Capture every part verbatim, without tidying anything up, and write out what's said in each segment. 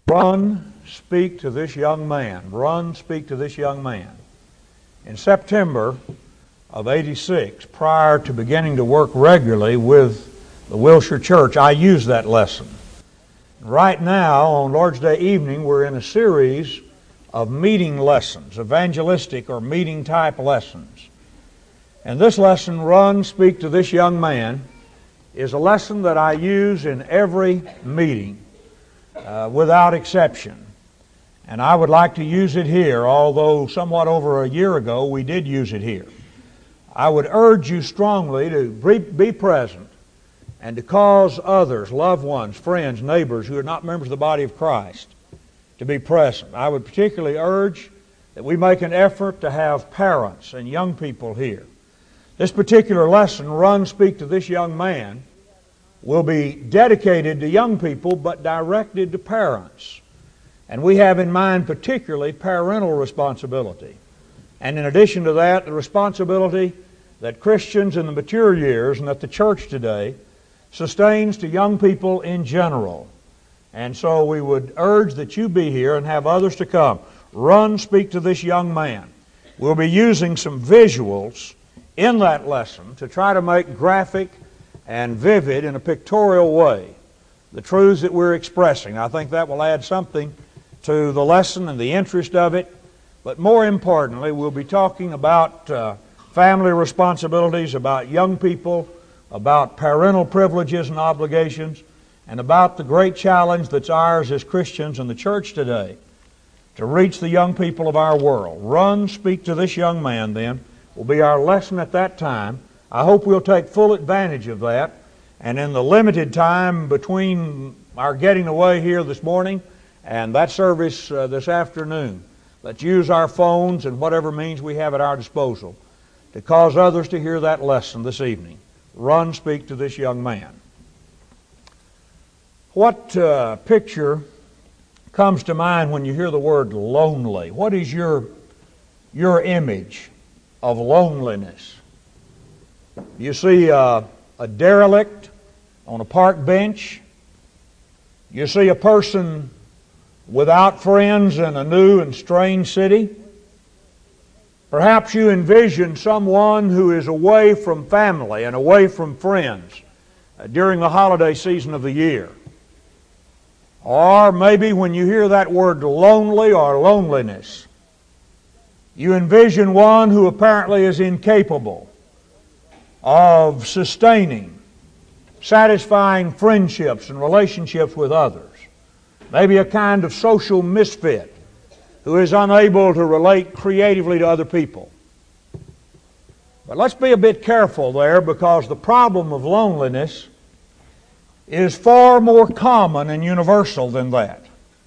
Run, speak to this young man. Run, speak to this young man. In September of eighty-six, prior to beginning to work regularly with the Wilshire Church, I used that lesson. Right now, on Lord's Day evening, we're in a series of meeting lessons, evangelistic or meeting type lessons. And this lesson, Run, Speak to This Young Man, is a lesson that I use in every meeting uh, without exception. And I would like to use it here, although somewhat over a year ago we did use it here. I would urge you strongly to be present and to cause others, loved ones, friends, neighbors who are not members of the body of Christ to be present. I would particularly urge that we make an effort to have parents and young people here. This particular lesson, Run, Speak to This Young Man, will be dedicated to young people but directed to parents. And we have in mind particularly parental responsibility. And in addition to that, the responsibility that Christians in the mature years and that the church today sustains to young people in general. And so we would urge that you be here and have others to come. Run, speak to this young man. We'll be using some visuals in that lesson to try to make graphic and vivid in a pictorial way the truths that we're expressing. I think that will add something to the lesson and the interest of it. But more importantly, we'll be talking about uh, family responsibilities, about young people, about parental privileges and obligations, and about the great challenge that's ours as Christians in the church today to reach the young people of our world. Run, speak to this young man, then, will be our lesson at that time. I hope we'll take full advantage of that. And in the limited time between our getting away here this morning and that service uh, this afternoon, let's use our phones and whatever means we have at our disposal to cause others to hear that lesson this evening. Run, speak to this young man. What uh, picture comes to mind when you hear the word lonely? What is your, your image of loneliness? You see uh, a derelict on a park bench. You see a person without friends in a new and strange city. Perhaps you envision someone who is away from family and away from friends uh, during the holiday season of the year. Or maybe when you hear that word lonely or loneliness, you envision one who apparently is incapable of sustaining, satisfying friendships and relationships with others. Maybe a kind of social misfit who is unable to relate creatively to other people. But let's be a bit careful there, because the problem of loneliness is far more common and universal than that.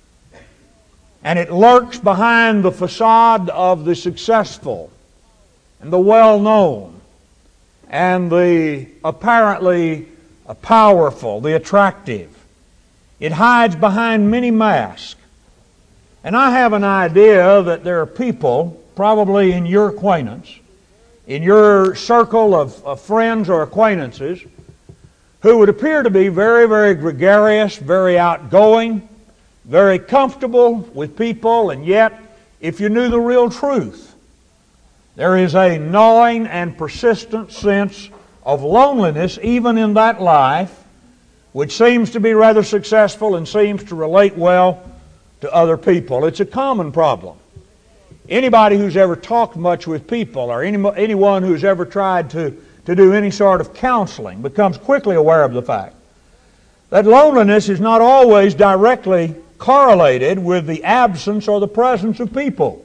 And it lurks behind the facade of the successful and the well-known and the apparently powerful, the attractive. It hides behind many masks. And I have an idea that there are people, probably in your acquaintance, in your circle of, of friends or acquaintances, who would appear to be very, very gregarious, very outgoing, very comfortable with people, and yet, if you knew the real truth, there is a gnawing and persistent sense of loneliness even in that life, which seems to be rather successful and seems to relate well to other people. It's a common problem. Anybody who's ever talked much with people, or any, anyone who's ever tried to, to do any sort of counseling, becomes quickly aware of the fact that loneliness is not always directly correlated with the absence or the presence of people.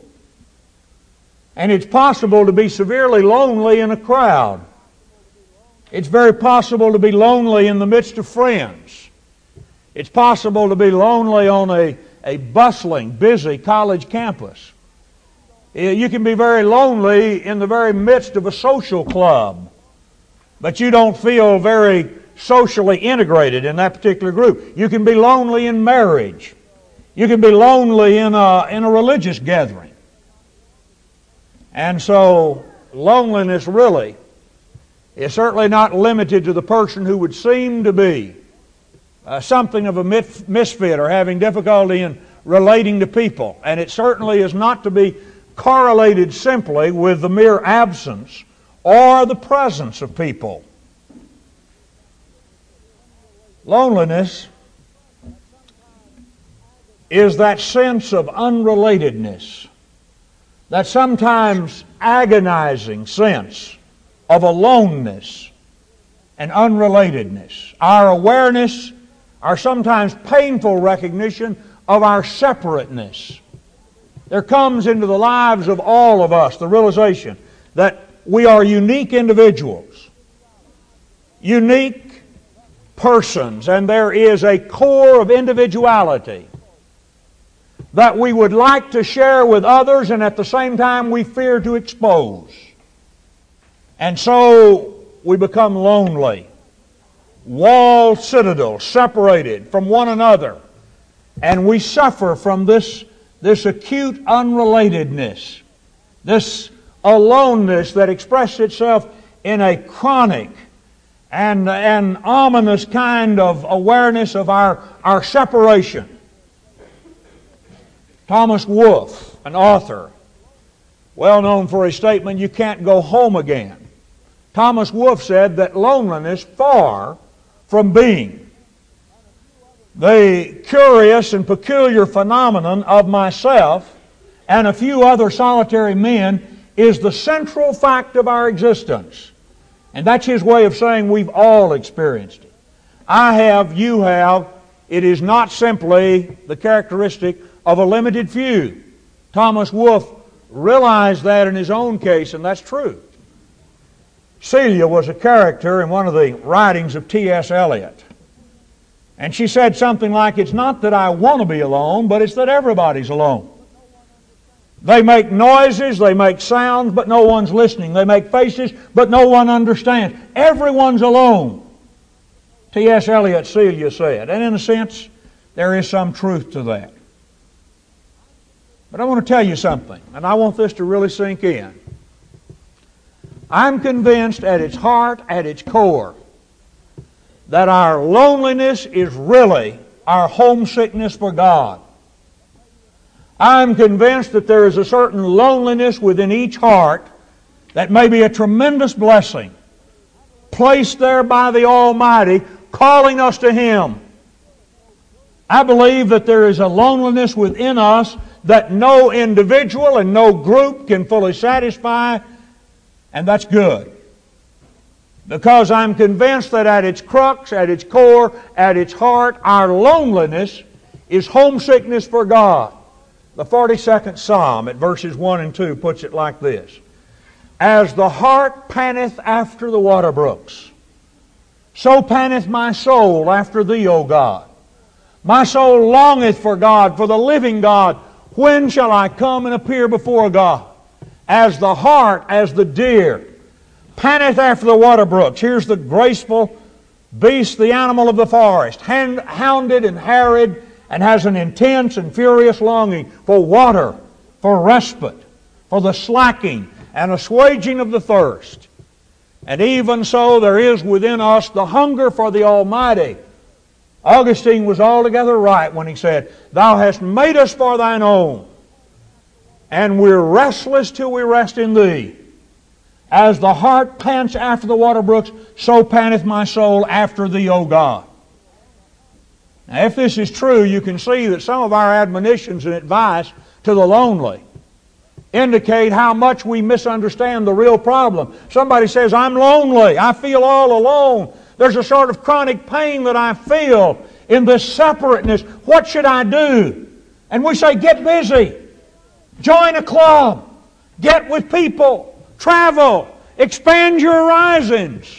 And it's possible to be severely lonely in a crowd. It's very possible to be lonely in the midst of friends. It's possible to be lonely on a, a bustling, busy college campus. You can be very lonely in the very midst of a social club, but you don't feel very socially integrated in that particular group. You can be lonely in marriage. You can be lonely in a, in a religious gathering. And so loneliness really is certainly not limited to the person who would seem to be uh, something of a misfit or having difficulty in relating to people. And it certainly is not to be correlated simply with the mere absence or the presence of people. Loneliness is that sense of unrelatedness, that sometimes agonizing sense of aloneness and unrelatedness. Our awareness, our sometimes painful recognition of our separateness. There comes into the lives of all of us the realization that we are unique individuals, unique persons, and there is a core of individuality that we would like to share with others, and at the same time we fear to expose. And so we become lonely, walled citadels, separated from one another, and we suffer from this, this acute unrelatedness, this aloneness that expresses itself in a chronic and an ominous kind of awareness of our, our separation. Thomas Wolfe, an author, well known for his statement, "You can't go home again." Thomas Wolfe said that loneliness, far from being the curious and peculiar phenomenon of myself and a few other solitary men, is the central fact of our existence. And that's his way of saying we've all experienced it. I have, you have. It is not simply the characteristic of a limited few. Thomas Wolfe realized that in his own case, and that's true. Celia was a character in one of the writings of T S Eliot. And she said something like, "It's not that I want to be alone, but it's that everybody's alone. They make noises, they make sounds, but no one's listening. They make faces, but no one understands. Everyone's alone." T S Eliot, Celia said. And in a sense, there is some truth to that. But I want to tell you something, and I want this to really sink in. I'm convinced at its heart, at its core, that our loneliness is really our homesickness for God. I'm convinced that there is a certain loneliness within each heart that may be a tremendous blessing, placed there by the Almighty, calling us to Him. I believe that there is a loneliness within us that no individual and no group can fully satisfy, and that's good. Because I'm convinced that at its crux, at its core, at its heart, our loneliness is homesickness for God. The forty-second Psalm at verses one and two puts it like this: "As the hart panteth after the water brooks, so panteth my soul after Thee, O God. My soul longeth for God, for the living God. When shall I come and appear before God? As the hart, as the deer, panteth after the water brooks." Here's the graceful beast, the animal of the forest, hand, hounded and harried, and has an intense and furious longing for water, for respite, for the slacking and assuaging of the thirst. And even so there is within us the hunger for the Almighty. Augustine was altogether right when he said, "Thou hast made us for Thine own, and we're restless till we rest in Thee. As the hart pants after the water brooks, so panteth my soul after Thee, O God." Now, if this is true, you can see that some of our admonitions and advice to the lonely indicate how much we misunderstand the real problem. Somebody says, "I'm lonely. I feel all alone. There's a sort of chronic pain that I feel in this separateness. What should I do?" And we say, get busy. Join a club. Get with people. Travel. Expand your horizons.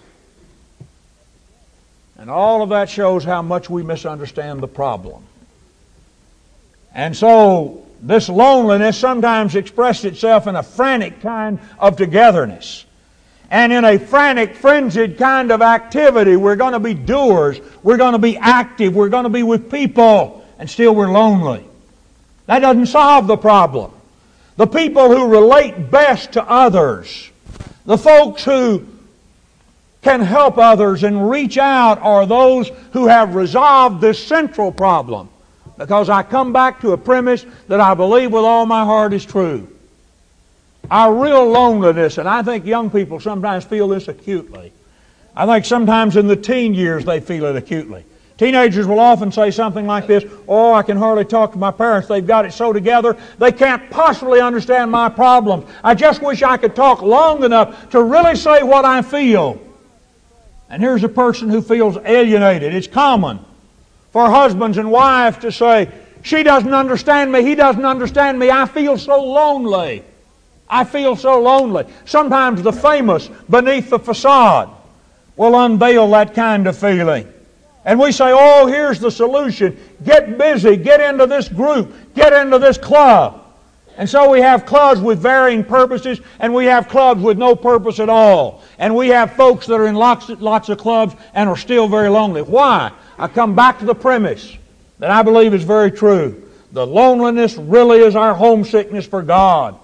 And all of that shows how much we misunderstand the problem. And so this loneliness sometimes expresses itself in a frantic kind of togetherness. And in a frantic, frenzied kind of activity. We're going to be doers. We're going to be active. We're going to be with people. And still we're lonely. That doesn't solve the problem. The people who relate best to others, the folks who can help others and reach out, are those who have resolved this central problem because I come back to a premise that I believe with all my heart is true. Our real loneliness, and I think young people sometimes feel this acutely. I think sometimes in the teen years they feel it acutely. Teenagers will often say something like this, "Oh, I can hardly talk to my parents. They've got it so together, they can't possibly understand my problems. I just wish I could talk long enough to really say what I feel." And here's a person who feels alienated. It's common for husbands and wives to say, "She doesn't understand me, he doesn't understand me, I feel so lonely. I feel so lonely." Sometimes the famous beneath the facade will unveil that kind of feeling. And we say, "Oh, here's the solution. Get busy, get into this group, get into this club." And so we have clubs with varying purposes, and we have clubs with no purpose at all. And we have folks that are in lots, lots of clubs and are still very lonely. Why? I come back to the premise that I believe is very true. The loneliness really is our homesickness for God.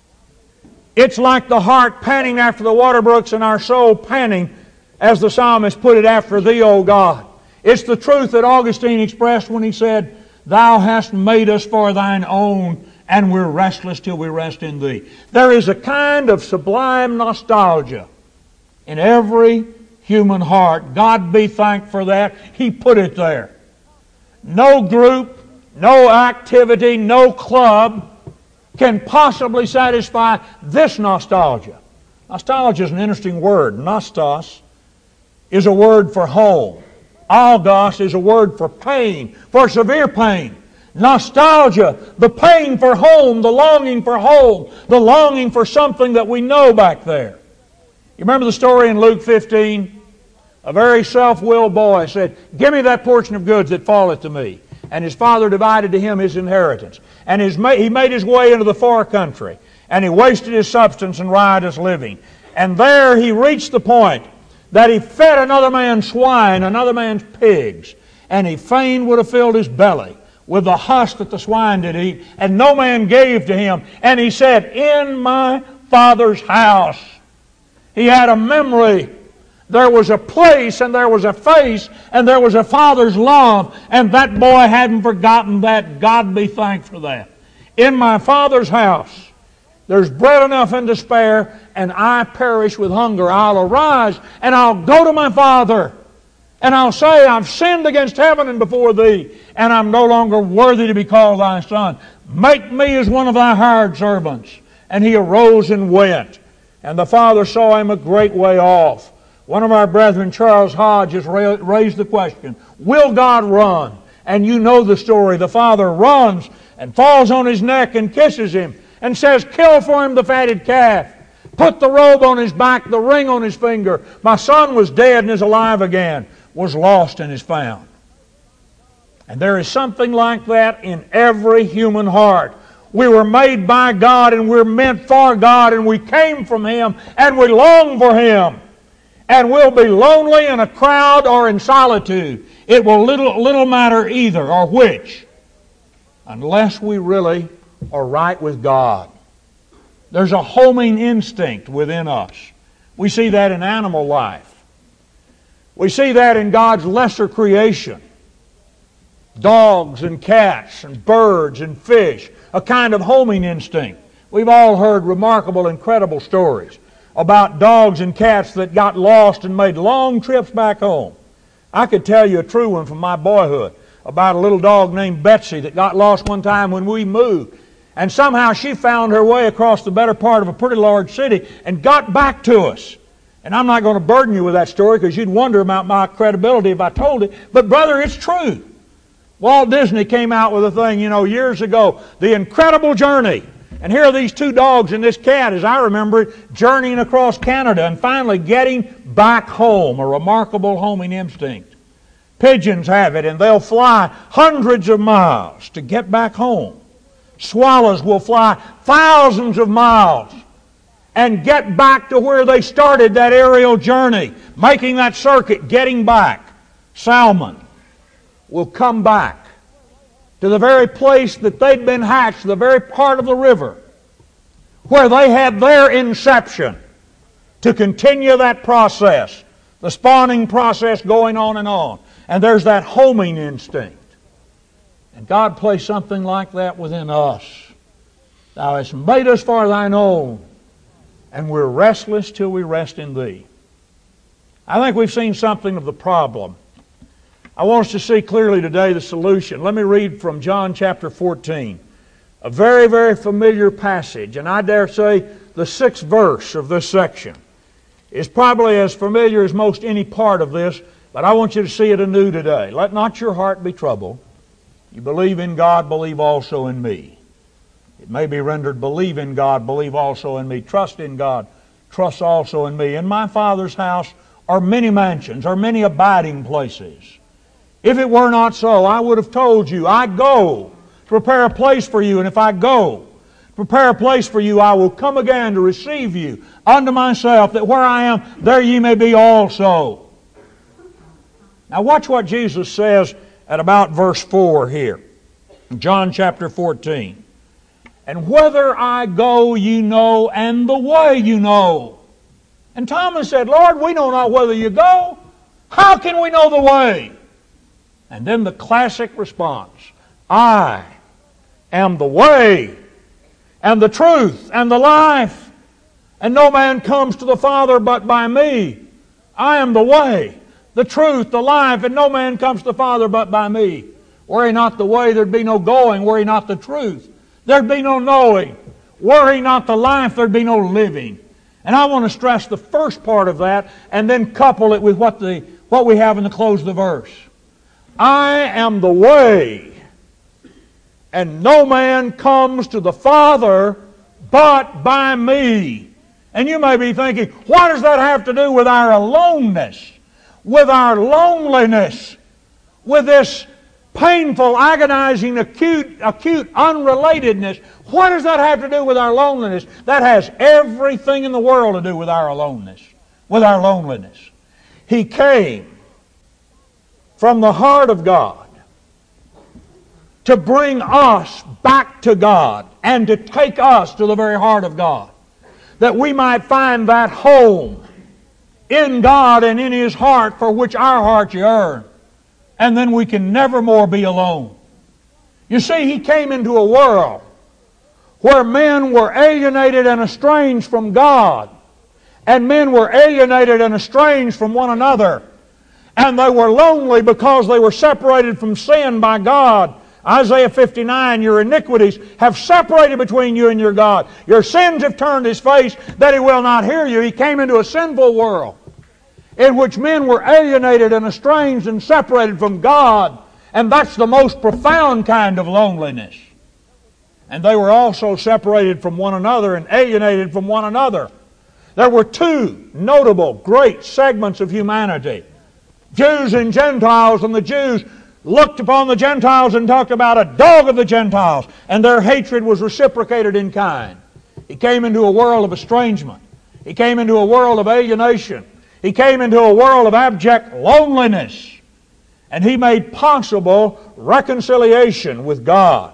It's like the heart panting after the water brooks and our soul panting, as the psalmist put it, after Thee, O God. It's the truth that Augustine expressed when he said, "Thou hast made us for Thine own, and we're restless till we rest in Thee." There is a kind of sublime nostalgia in every human heart. God be thanked for that. He put it there. No group, no activity, no club can possibly satisfy this nostalgia. Nostalgia is an interesting word. Nostos is a word for home. Algos is a word for pain, for severe pain. Nostalgia, the pain for home, the longing for home, the longing for something that we know back there. You remember the story in Luke fifteen? A very self-willed boy said, "Give me that portion of goods that falleth to me." And his father divided to him his inheritance. And his, he made his way into the far country. And he wasted his substance in riotous living. And there he reached the point that he fed another man's swine, another man's pigs. And he fain would have filled his belly with the husk that the swine did eat. And no man gave to him. And he said, "In my Father's house." He had a memory. There was a place, and there was a face, and there was a Father's love, and that boy hadn't forgotten that. God be thanked for that. "In my Father's house there's bread enough and to spare, and I perish with hunger. I'll arise, and I'll go to my Father, and I'll say, I've sinned against heaven and before Thee, and I'm no longer worthy to be called Thy son. Make me as one of Thy hired servants." And he arose and went, and the Father saw him a great way off. One of our brethren, Charles Hodge, has raised the question, will God run? And you know the story. The father runs and falls on his neck and kisses him and says, "Kill for him the fatted calf. Put the robe on his back, the ring on his finger. My son was dead and is alive again, was lost and is found." And there is something like that in every human heart. We were made by God, and we're meant for God, and we came from Him, and we long for Him. And we'll be lonely in a crowd or in solitude. It will little, little matter either or which, unless we really are right with God. There's a homing instinct within us. We see that in animal life. We see that in God's lesser creation. Dogs and cats and birds and fish, a kind of homing instinct. We've all heard remarkable, incredible stories about dogs and cats that got lost and made long trips back home. I could tell you a true one from my boyhood about a little dog named Betsy that got lost one time when we moved. And somehow she found her way across the better part of a pretty large city and got back to us. And I'm not going to burden you with that story because you'd wonder about my credibility if I told it. But brother, it's true. Walt Disney came out with a thing, you know, years ago, The Incredible Journey. And here are these two dogs and this cat, as I remember it, journeying across Canada and finally getting back home, a remarkable homing instinct. Pigeons have it, and they'll fly hundreds of miles to get back home. Swallows will fly thousands of miles and get back to where they started that aerial journey, making that circuit, getting back. Salmon will come back to the very place that they'd been hatched, the very part of the river where they had their inception, to continue that process, the spawning process going on and on. And there's that homing instinct. And God placed something like that within us. Thou hast made us for Thine own, and we're restless till we rest in Thee. I think we've seen something of the problem. I want us to see clearly today the solution. Let me read from John chapter fourteen. A very, very familiar passage, and I dare say the sixth verse of this section is probably as familiar as most any part of this, but I want you to see it anew today. Let not your heart be troubled. You believe in God, believe also in me. It may be rendered, believe in God, believe also in me. Trust in God, trust also in me. In my Father's house are many mansions, are many abiding places. If it were not so, I would have told you, I go to prepare a place for you, and if I go to prepare a place for you, I will come again to receive you unto myself, that where I am, there ye may be also. Now watch what Jesus says at about verse four here, John chapter fourteen. And whither I go you know, and the way you know. And Thomas said, Lord, we know not whither you go. How can we know the way? And then the classic response, I am the way, and the truth, and the life, and no man comes to the Father but by me. I am the way, the truth, the life, and no man comes to the Father but by me. Were He not the way, there'd be no going. Were He not the truth, there'd be no knowing. Were He not the life, there'd be no living. And I want to stress the first part of that and then couple it with what, the, what we have in the close of the verse. I am the way, and no man comes to the Father but by me. And you may be thinking, what does that have to do with our aloneness, with our loneliness, with this painful, agonizing, acute, acute unrelatedness? What does that have to do with our loneliness? That has everything in the world to do with our aloneness, with our loneliness. He came from the heart of God to bring us back to God and to take us to the very heart of God, that we might find that home in God and in His heart for which our hearts yearn, and then we can never more be alone. You see, He came into a world where men were alienated and estranged from God, and men were alienated and estranged from one another, and they were lonely because they were separated from sin by God. Isaiah fifty-nine, your iniquities have separated between you and your God. Your sins have turned His face that He will not hear you. He came into a sinful world in which men were alienated and estranged and separated from God. And that's the most profound kind of loneliness. And they were also separated from one another and alienated from one another. There were two notable great segments of humanity, Jews and Gentiles, and the Jews looked upon the Gentiles and talked about a dog of the Gentiles, and their hatred was reciprocated in kind. He came into a world of estrangement. He came into a world of alienation. He came into a world of abject loneliness. And He made possible reconciliation with God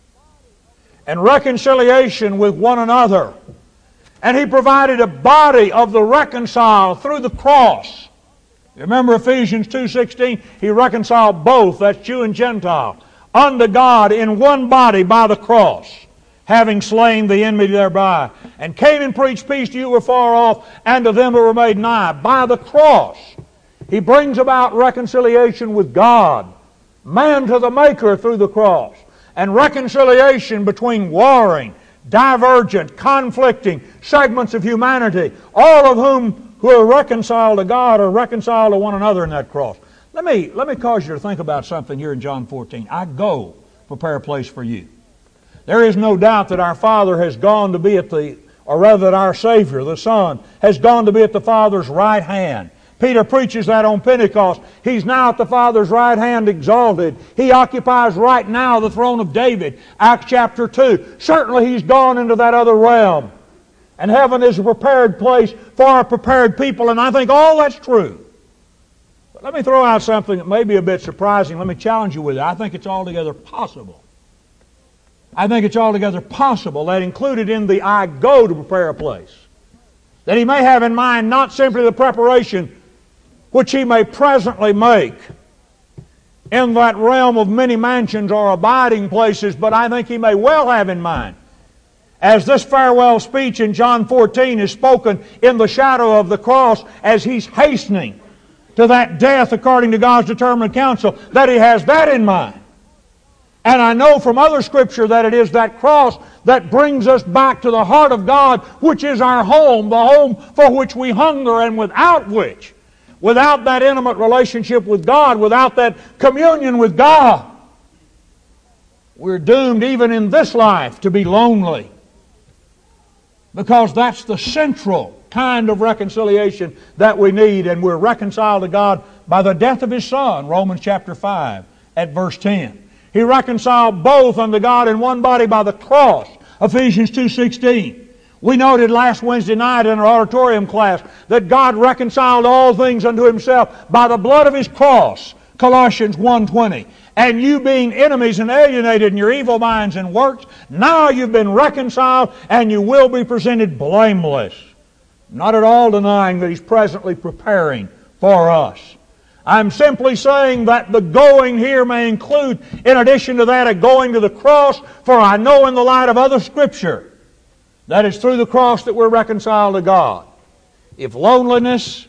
and reconciliation with one another. And He provided a body of the reconciled through the cross. Remember Ephesians two sixteen, He reconciled both, that's Jew and Gentile, unto God in one body by the cross, having slain the enmity thereby, and came and preached peace to you who were far off, and to them who were made nigh. By the cross, He brings about reconciliation with God, man to the Maker through the cross, and reconciliation between warring, divergent, conflicting segments of humanity, all of whom who are reconciled to God are reconciled to one another in that cross. Let me, let me cause you to think about something here in John fourteen. I go prepare a place for you. There is no doubt that our Father has gone to be at the, or rather that our Savior, the Son, has gone to be at the Father's right hand. Peter preaches that on Pentecost. He's now at the Father's right hand exalted. He occupies right now the throne of David. Acts chapter two. Certainly He's gone into that other realm. And heaven is a prepared place for a prepared people, and I think all that's true. But let me throw out something that may be a bit surprising. Let me challenge you with it. I think it's altogether possible. I think it's altogether possible that included in the I go to prepare a place, that He may have in mind not simply the preparation which He may presently make, in that realm of many mansions or abiding places, but I think he may well have in mind, as this farewell speech in John fourteen is spoken in the shadow of the cross as he's hastening to that death according to God's determined counsel, that he has that in mind. And I know from other Scripture that it is that cross that brings us back to the heart of God, which is our home, the home for which we hunger, and without which, without that intimate relationship with God, without that communion with God, we're doomed even in this life to be lonely. Because that's the central kind of reconciliation that we need, and we're reconciled to God by the death of His Son, Romans chapter five at verse ten. He reconciled both unto God in one body by the cross, Ephesians two sixteen. We noted last Wednesday night in our auditorium class that God reconciled all things unto Himself by the blood of His cross, Colossians one twenty. And you being enemies and alienated in your evil minds and works, now you've been reconciled and you will be presented blameless. Not at all denying that He's presently preparing for us. I'm simply saying that the going here may include, in addition to that, a going to the cross, for I know in the light of other Scripture that it's through the cross that we're reconciled to God. If loneliness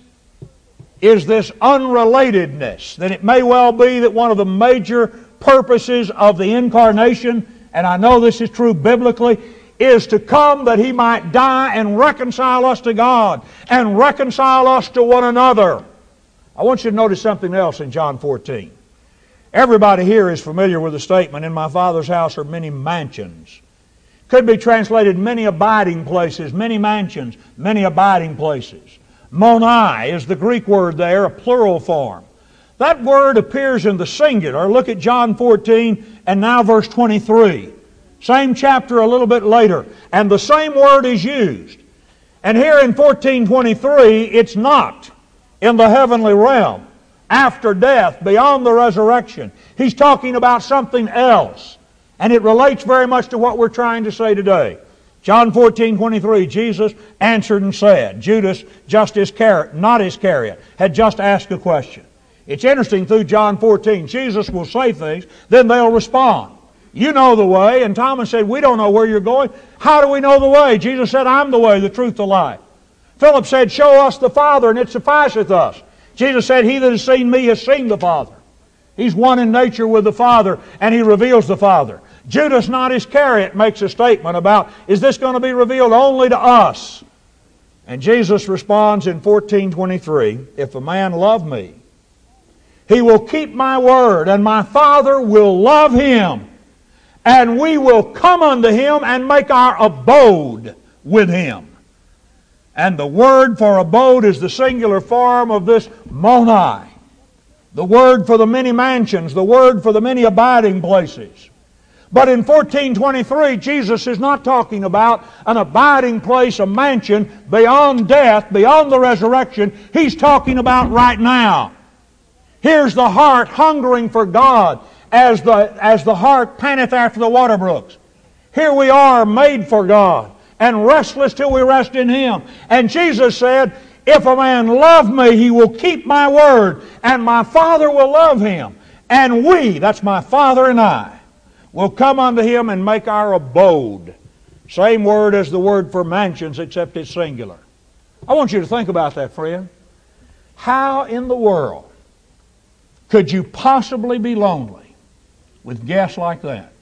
is this unrelatedness, then it may well be that one of the major purposes of the incarnation, and I know this is true biblically, is to come that He might die and reconcile us to God and reconcile us to one another. I want you to notice something else in John fourteen. Everybody here is familiar with the statement, "In my Father's house are many mansions." Could be translated many abiding places, many mansions, many abiding places. Moni is the Greek word there, a plural form. That word appears in the singular. Look at John fourteen and now verse twenty-three. Same chapter a little bit later, and the same word is used. And here in fourteen twenty-three, it's not in the heavenly realm, after death, beyond the resurrection. He's talking about something else. And it relates very much to what we're trying to say today. John fourteen twenty-three, Jesus answered and said, Judas, just Iscariot, not Iscariot, had just asked a question. It's interesting, through John fourteen, Jesus will say things, then they'll respond. You know the way, and Thomas said, we don't know where you're going. How do we know the way? Jesus said, I'm the way, the truth, the life. Philip said, show us the Father, and it sufficeth us. Jesus said, he that has seen me has seen the Father. He's one in nature with the Father, and He reveals the Father. Judas, not Iscariot, makes a statement about, is this going to be revealed only to us? And Jesus responds in fourteen twenty-three, if a man love me, he will keep my word, and my Father will love him, and we will come unto him and make our abode with him. And the word for abode is the singular form of this moni. The word for the many mansions, the word for the many abiding places. But in fourteen twenty-three, Jesus is not talking about an abiding place, a mansion, beyond death, beyond the resurrection. He's talking about right now. Here's the heart hungering for God as the, as the hart panteth after the water brooks. Here we are made for God and restless till we rest in Him. And Jesus said, if a man love me, he will keep my word, and my Father will love him. And we, that's my Father and I, will come unto him and make our abode. Same word as the word for mansions, except it's singular. I want you to think about that, friend. How in the world could you possibly be lonely with guests like that?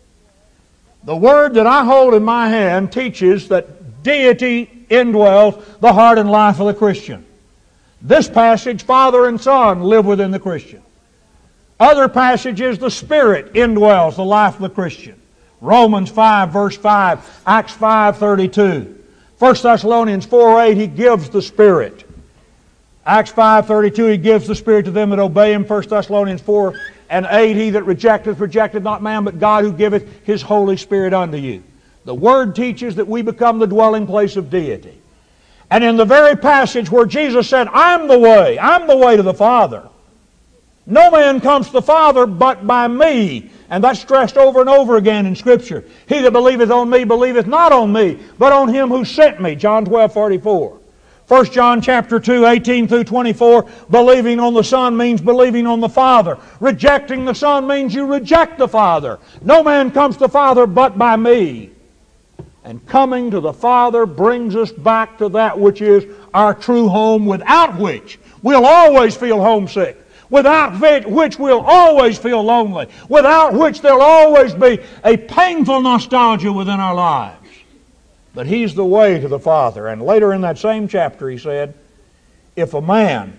The word that I hold in my hand teaches that deity indwells the heart and life of the Christian. This passage, Father and Son live within the Christian. Other passages, the Spirit indwells the life of the Christian. Romans five, verse five, Acts five, thirty-two. First Thessalonians four, eight, He gives the Spirit. Acts five, thirty-two, He gives the Spirit to them that obey Him. First Thessalonians four and eight, He that rejecteth, rejecteth not man, but God who giveth His Holy Spirit unto you. The Word teaches that we become the dwelling place of deity. And in the very passage where Jesus said, I'm the way, I'm the way to the Father. No man comes to the Father but by me. And that's stressed over and over again in Scripture. He that believeth on me believeth not on me, but on Him who sent me. John twelve, forty-four. First John chapter two, eighteen through twenty-four, believing on the Son means believing on the Father. Rejecting the Son means you reject the Father. No man comes to the Father but by me. And coming to the Father brings us back to that which is our true home, without which we'll always feel homesick, without which we'll always feel lonely, without which there'll always be a painful nostalgia within our lives. But He's the way to the Father. And later in that same chapter He said, if a man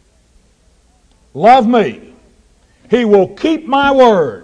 love me, he will keep my word,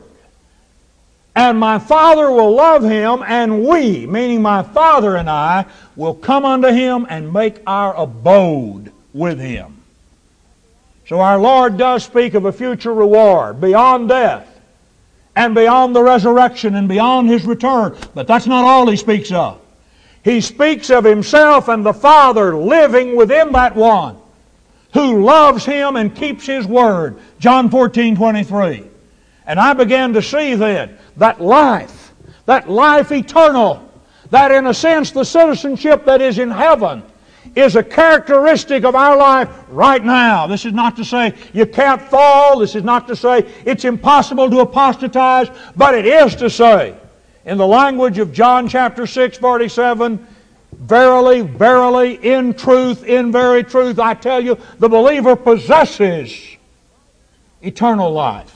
and my Father will love him, and we, meaning my Father and I, will come unto him and make our abode with him. So our Lord does speak of a future reward beyond death and beyond the resurrection and beyond His return. But that's not all He speaks of. He speaks of Himself and the Father living within that one who loves Him and keeps His word. John fourteen, twenty-three. And I began to see then that life, that life eternal, that in a sense the citizenship that is in heaven, is a characteristic of our life right now. This is not to say you can't fall. This is not to say it's impossible to apostatize. But it is to say, in the language of John chapter six, forty-seven, verily, verily, in truth, in very truth, I tell you, the believer possesses eternal life.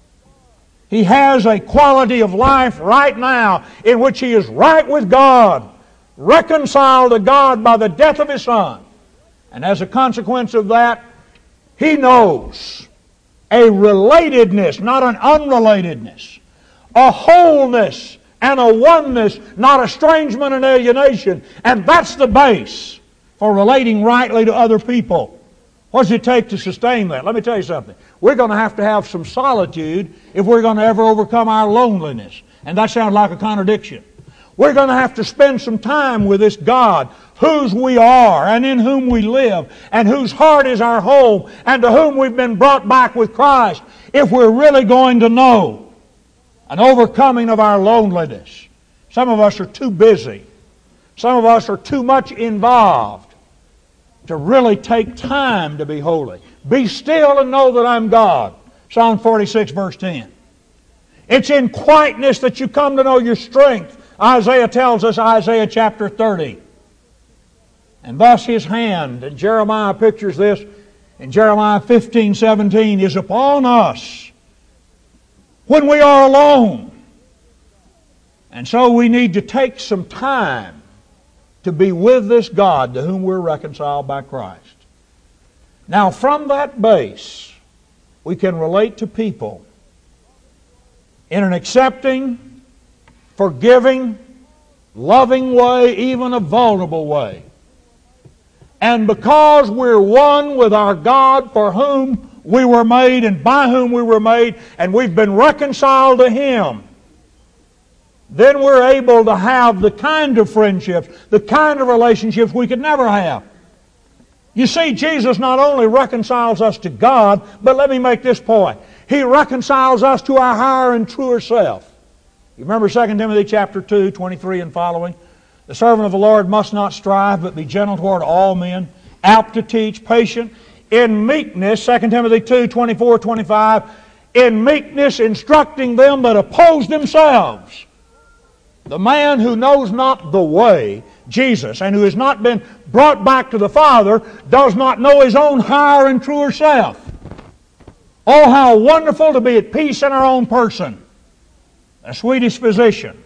He has a quality of life right now in which he is right with God, reconciled to God by the death of His Son. And as a consequence of that, he knows a relatedness, not an unrelatedness, a wholeness and a oneness, not estrangement and alienation. And that's the base for relating rightly to other people. What does it take to sustain that? Let me tell you something. We're going to have to have some solitude if we're going to ever overcome our loneliness. And that sounds like a contradiction. We're going to have to spend some time with this God, whose we are and in whom we live, and whose heart is our home, and to whom we've been brought back with Christ, if we're really going to know an overcoming of our loneliness. Some of us are too busy. Some of us are too much involved to really take time to be holy. Be still and know that I'm God. Psalm forty-six, verse ten. It's in quietness that you come to know your strength. Isaiah tells us, Isaiah chapter thirty. And thus His hand, and Jeremiah pictures this in Jeremiah fifteen, seventeen, is upon us when we are alone. And so we need to take some time to be with this God to whom we're reconciled by Christ. Now, from that base, we can relate to people in an accepting, forgiving, loving way, even a vulnerable way. And because we're one with our God for whom we were made and by whom we were made, and we've been reconciled to Him, then we're able to have the kind of friendships, the kind of relationships we could never have. You see, Jesus not only reconciles us to God, but let me make this point. He reconciles us to our higher and truer self. You remember Second Timothy chapter two, twenty-three and following? The servant of the Lord must not strive, but be gentle toward all men, apt to teach, patient, in meekness, Second Timothy two, twenty-four, twenty-five, in meekness instructing them that oppose themselves. The man who knows not the way, Jesus, and who has not been brought back to the Father, does not know his own higher and truer self. Oh, how wonderful to be at peace in our own person. A Swedish physician,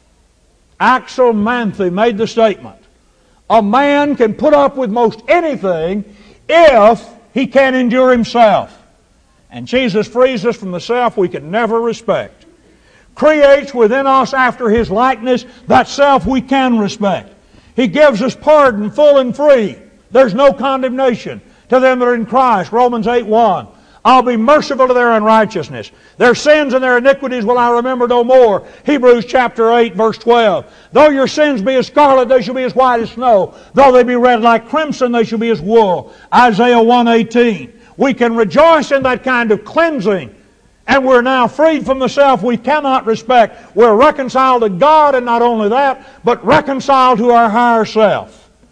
Axel Manthe, made the statement, a man can put up with most anything if he can endure himself. And Jesus frees us from the self we can never respect. Creates within us after His likeness that self we can respect. He gives us pardon full and free. There's no condemnation to them that are in Christ. Romans eight, one. I'll be merciful to their unrighteousness. Their sins and their iniquities will I remember no more. Hebrews chapter eight, verse twelve. Though your sins be as scarlet, they shall be as white as snow. Though they be red like crimson, they shall be as wool. Isaiah one, eighteen. We can rejoice in that kind of cleansing. And we're now freed from the self we cannot respect. We're reconciled to God, and not only that, but reconciled to our higher self.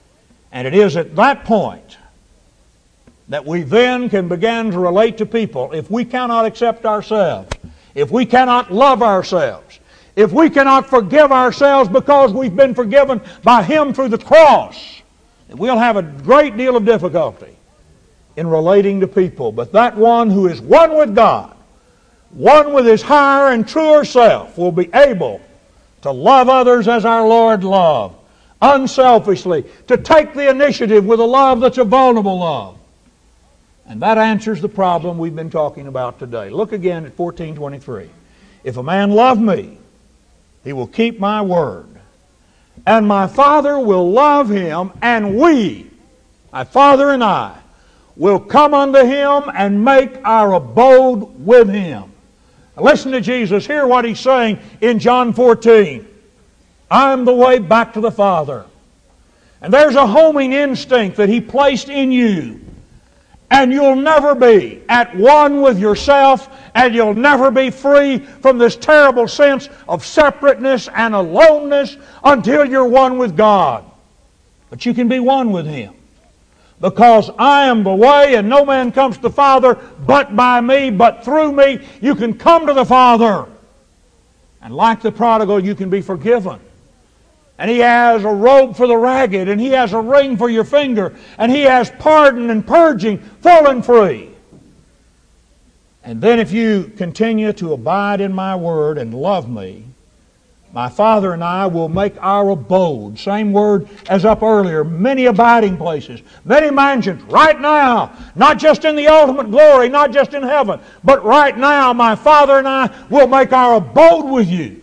And it is at that point that we then can begin to relate to people. If we cannot accept ourselves, if we cannot love ourselves, if we cannot forgive ourselves because we've been forgiven by Him through the cross, we'll have a great deal of difficulty in relating to people. But that one who is one with God, one with his higher and truer self, will be able to love others as our Lord loved, unselfishly, to take the initiative with a love that's a vulnerable love. And that answers the problem we've been talking about today. Look again at fourteen twenty-three. If a man love me, he will keep my word. And my Father will love him, and we, my Father and I, will come unto him and make our abode with him. Now listen to Jesus. Hear what He's saying in John fourteen. I'm the way back to the Father. And there's a homing instinct that He placed in you. And you'll never be at one with yourself, and you'll never be free from this terrible sense of separateness and aloneness until you're one with God. But you can be one with Him. Because I am the way, and no man comes to the Father but by me, but through me you can come to the Father. And like the prodigal, you can be forgiven. And He has a robe for the ragged, and He has a ring for your finger, and He has pardon and purging, full and free. And then if you continue to abide in my word and love me, my Father and I will make our abode, same word as up earlier, many abiding places, many mansions, right now, not just in the ultimate glory, not just in heaven, but right now my Father and I will make our abode with you.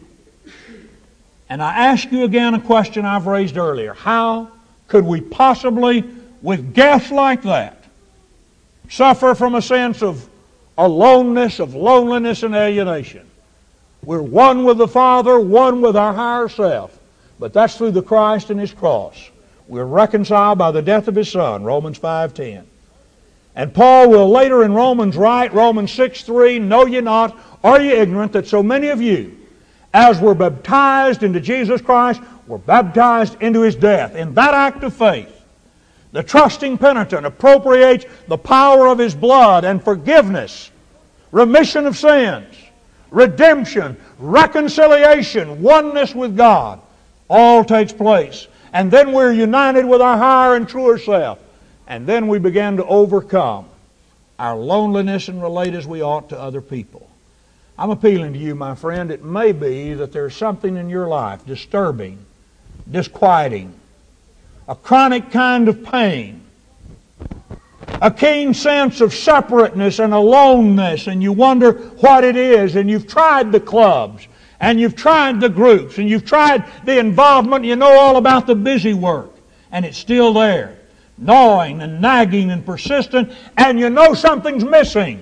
And I ask you again a question I've raised earlier. How could we possibly, with guests like that, suffer from a sense of aloneness, of loneliness and alienation? We're one with the Father, one with our higher self. But that's through the Christ and His cross. We're reconciled by the death of His Son, Romans five ten. And Paul will later in Romans write, Romans six three, know ye not, are ye ignorant, that so many of you, as were baptized into Jesus Christ, were baptized into His death. In that act of faith, the trusting penitent appropriates the power of His blood and forgiveness, remission of sins, redemption, reconciliation, oneness with God. All takes place. And then we're united with our higher and truer self. And then we begin to overcome our loneliness and relate as we ought to other people. I'm appealing to you, my friend. It may be that there's something in your life disturbing, disquieting, a chronic kind of pain, a keen sense of separateness and aloneness, and you wonder what it is, and you've tried the clubs, and you've tried the groups, and you've tried the involvement, you know all about the busy work, and it's still there, gnawing and nagging and persistent, and you know something's missing.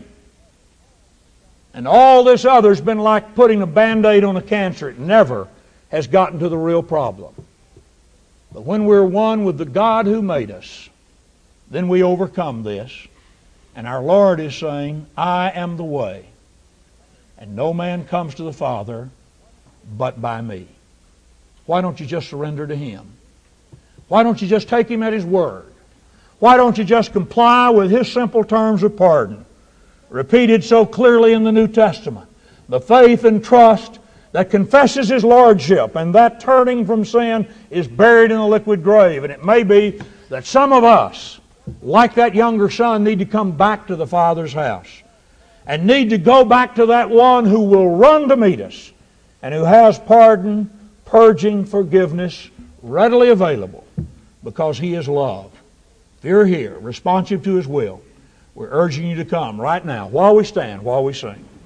And all this other's been like putting a Band-Aid on a cancer. It never has gotten to the real problem. But when we're one with the God who made us, then we overcome this. And our Lord is saying, I am the way. And no man comes to the Father but by me. Why don't you just surrender to Him? Why don't you just take Him at His word? Why don't you just comply with His simple terms of pardon, repeated so clearly in the New Testament? The faith and trust that confesses His Lordship, and that turning from sin is buried in a liquid grave. And it may be that some of us, like that younger son, need to come back to the Father's house and need to go back to that one who will run to meet us and who has pardon, purging, forgiveness readily available because He is love. If you're here, responsive to His will, we're urging you to come right now while we stand, while we sing.